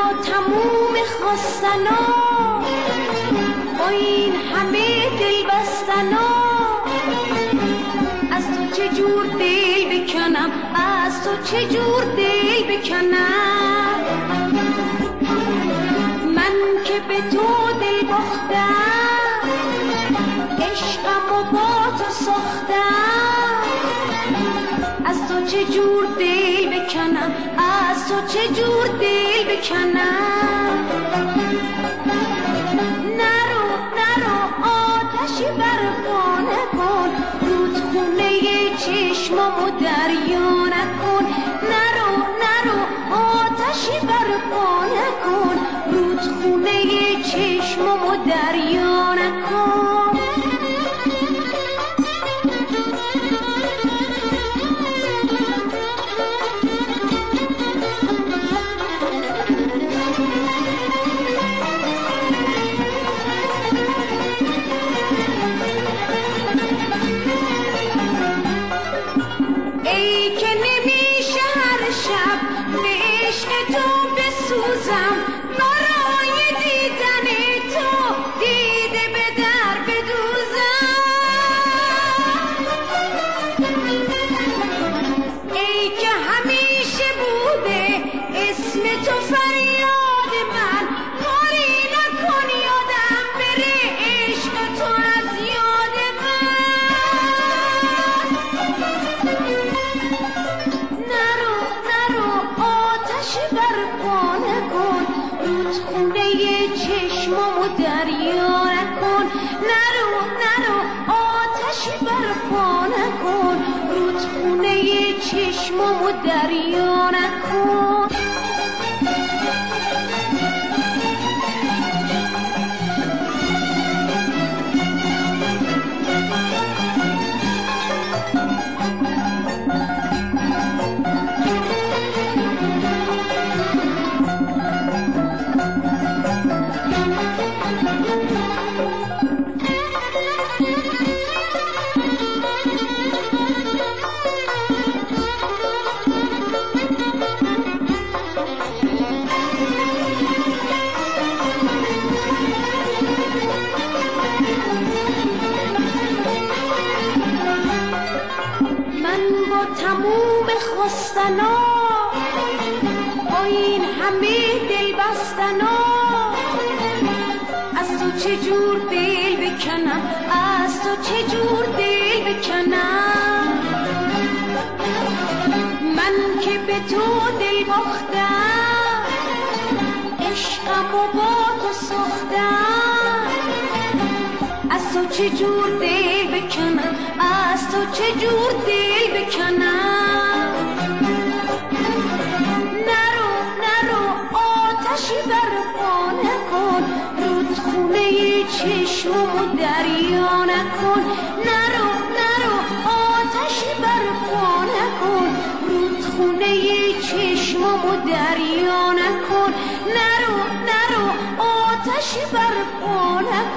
تموم خواستنا با این همه دل بستنا از تو چجور دل بکنم، از تو چجور دل بکنم. من که به تو دل باختم، عشقم و با تو ساختم، از تو چجور دل بکنم، از تو چجور دل بکنم. نرو نرو آتشی برپا نکن، رودخونه چشمامو دریا نکن. نرو نرو آتشی برپا نکن، رودخونه چشمامو دریا نکن. ای که نمیشه هر شب به عشق تو بسوزم، برای دیدن تو دیده به در بدوزم. ای که همیشه بوده اسم تو فریاد من، کاری نکن یادم بره عشق تو از یاد من. نرو نرو آتشی برپا نکن، رودخونه چشمامو دریا نکن. نرو نرو آتشی برپا نکن، رودخونه چشمامو دریا نکن. من با تموم خواستنا با این همه دل بستنا از تو چجور دل بکنم، از تو چجور دل بکنم. من که به تو دل باختم، عشقم و با تو ساختم، از تو چجور دل بکنم، از تو چجور دل بکنم. نرو نرو آتشی برپا نکن، رودخونه چشمامو دریا نکن. نرو نرو آتشی برپا نکن، رودخونه چشمامو دریا نکن. نرو نرو آتشی برپا نکن،